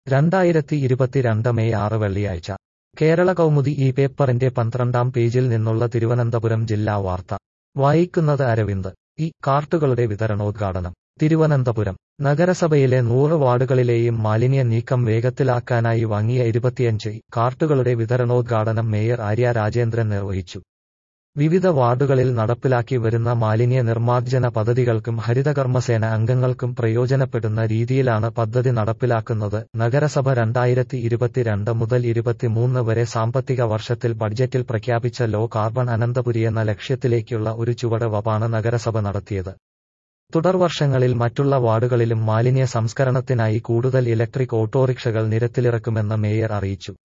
2022 May 6 വെള്ളിയാഴ്ച കേരള കൗമുദി ഈ പേപ്പറിന്റെ 12-ാം പേജിൽ നിന്നുള്ള തിരുവനന്തപുരം ജില്ലാ വാർത്ത വായിക്കുന്നത് അരവിന്ദ്. കാർട്ടുകളുടെ വിതരണോദ്ഘാടനം. തിരുവനന്തപുരം നഗരസഭയിലെ 100 വാർഡുകളിലെയും മാലിന്യ നീക്കം വേഗത്തിലാക്കാനായി വാങ്ങിയ 25 കാർട്ടുകളുടെ വിതരണോദ്ഘാടനം മേയർ ആര്യ രാജേന്ദ്രൻ നിർവഹിച്ചു. വിവിധ വാർഡുകളിൽ നടപ്പിലാക്കി വരുന്ന മാലിന്യ നിർമ്മാർജ്ജന പദ്ധതികൾക്കും ഹരിതകർമ്മസേന അംഗങ്ങൾക്കും പ്രയോജനപ്പെടുന്ന രീതിയിലാണ് പദ്ധതി നടപ്പിലാക്കുന്നത്. നഗരസഭ 2022 മുതൽ 23 വരെ സാമ്പത്തിക വർഷത്തിൽ ബഡ്ജറ്റിൽ പ്രഖ്യാപിച്ച ലോ കാർബൺ അനന്തപുരി എന്ന ലക്ഷ്യത്തിലേക്കുള്ള ഒരു ചുവടുവയ്പാണ് നഗരസഭ നടത്തിയത്. തുടർവർഷങ്ങളിൽ മറ്റുള്ള വാർഡുകളിലും മാലിന്യ സംസ്കരണത്തിനായി കൂടുതൽ ഇലക്ട്രിക് ഓട്ടോറിക്ഷകൾ നിരത്തിലിറക്കുമെന്ന് മേയർ അറിയിച്ചു.